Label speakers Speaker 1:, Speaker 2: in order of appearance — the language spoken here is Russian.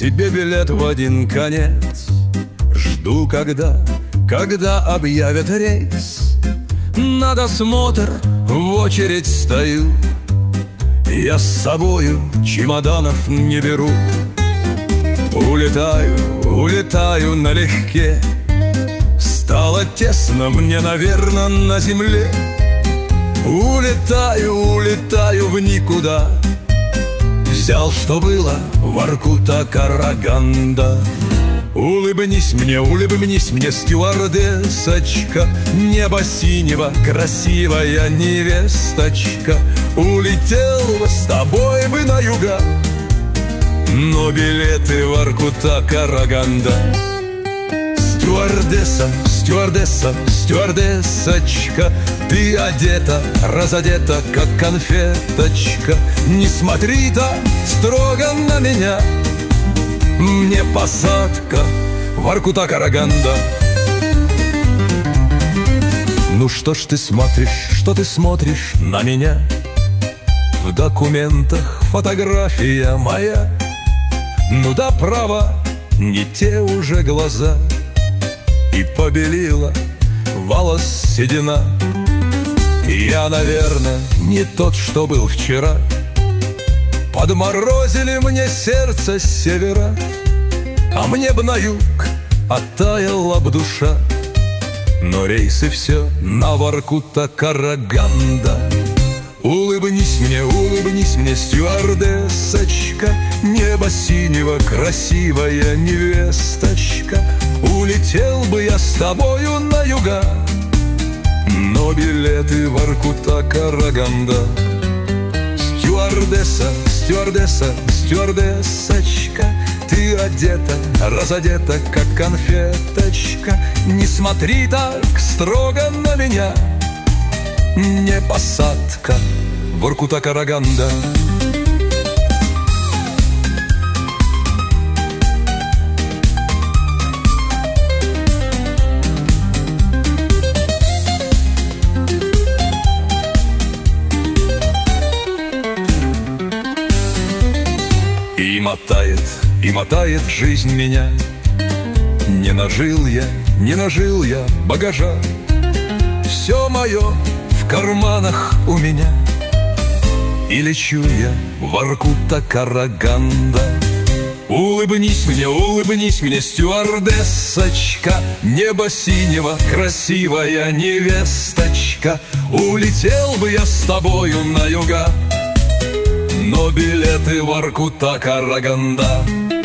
Speaker 1: себе билет в один конец. Жду, когда объявят рейс. На досмотр в очередь стою. Я с собою чемоданов не беру. Улетаю налегке. Стало тесно мне, наверно, на земле. Улетаю в никуда. Взял, что было, Воркута Караганда. Улыбнись мне, стюардессочка, небо синего, красивая невесточка. Улетел бы с тобой бы на юга, но билеты Воркута Караганда. Стюардессочка, ты одета, разодета, как конфеточка. Не смотри так строго на меня, мне посадка Воркута Караганда. Ну что ж ты смотришь на меня? В документах фотография моя. Ну да, право, не те уже глаза. И побелила волос седина. Я, наверное, не тот, что был вчера. Подморозили мне сердце с севера, а мне б на юг оттаяла б душа. Но рейсы все на Воркута Караганда. Улыбнись мне, стюардессочка, небо синего, красивая невесточка. Улетел бы я с тобою на юга, но билеты Воркута Караганда. Стюардессочка, ты одета, разодета, как конфеточка. Не смотри так строго на меня, не посадка Воркута Караганда. И мотает жизнь меня. Не нажил я багажа. Все мое в карманах у меня. И лечу я Воркута Караганда. Улыбнись мне, стюардессочка, небо синего, красивая невесточка. Улетел бы я с тобою на юга, но билеты Воркута Караганда.